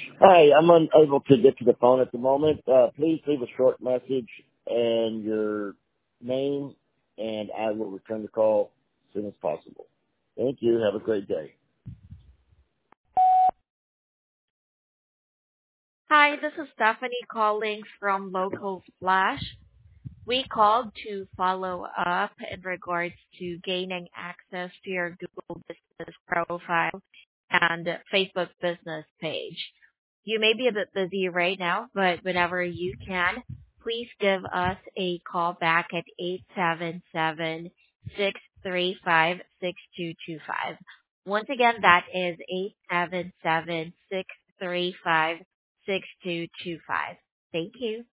Hi, I'm unable to get to the phone at the moment. Please leave a short message and your name, and I will return the call as soon as possible. Thank you. Have a great day. Hi, this is Stephanie calling from Local Flash. We called to follow up in regards to gaining access to your Google Business profile and Facebook business page. You may be a bit busy right now, but whenever you can, please give us a call back at 877-635-6225. Once again, that is 877-635-6225. Thank you.